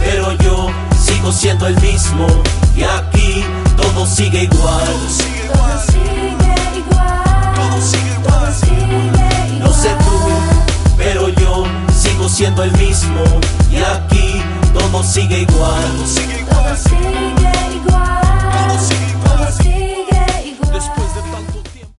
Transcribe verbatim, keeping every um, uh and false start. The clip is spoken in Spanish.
pero yo sigo siendo el mismo. Y aquí todo sigue igual. Todo sigue igual. Todo sigue igual. Todo sigue igual. No sé tú, pero yo sigo siendo el mismo. Y aquí todo sigue igual. Todo sigue igual. Todo sigue igual. Todo sigue